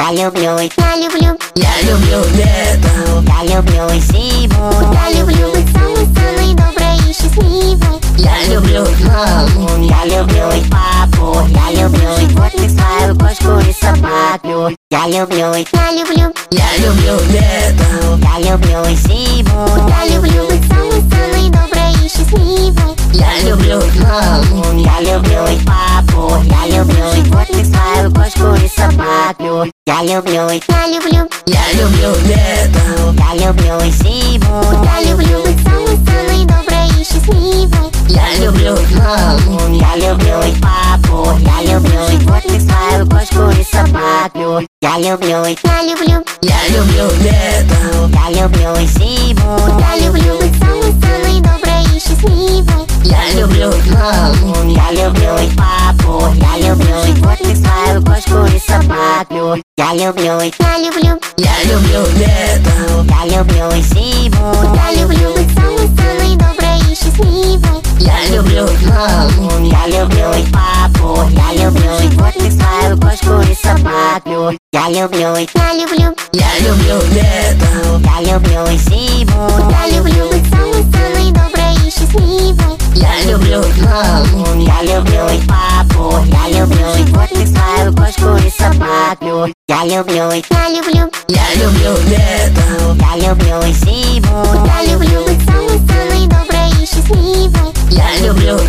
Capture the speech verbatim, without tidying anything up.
Я люблю, Я люблю, я люблю лето. Я люблю зиму. я люблю быть самой-самой доброй и счастливой. Я люблю маму. Я люблю и папу. Я люблю животных, свою кошку и собаку. Я люблю, Я люблю, я люблю лето. Я люблю зиму. я люблю быть самой-самой доброй и счастливой. Я люблю маму. Я люблю и папу. Я люблю животных, свою кошку и собаку. Я люблю, Я люблю, я люблю лето. Я люблю зиму. я люблю быть самой-самой доброй и счастливой. Я люблю маму. Я люблю и папу. Я люблю животных, свою кошку и собаку. Я люблю, Я люблю, я люблю лето. Я люблю зиму. я люблю быть самой-самой доброй и счастливой. Я люблю маму. Я люблю и папу. Я люблю животных, свою кошку и собаку. Я люблю, Я люблю, я люблю лето. Я люблю зиму. я люблю быть самой-самой доброй и счастливой. Я люблю маму. Я люблю и папу. Я люблю животных, свою кошку и собаку. Я люблю, Я люблю, я люблю лето. Я люблю зиму. я люблю быть самой-самой доброй и счастливой. Я люблю маму. Я люблю и папу. Я люблю животных, свою кошку и собаку. Я люблю, Я люблю, я люблю лето. Я люблю зиму. я люблю быть самой-самой доброй и счастливой. Я люблю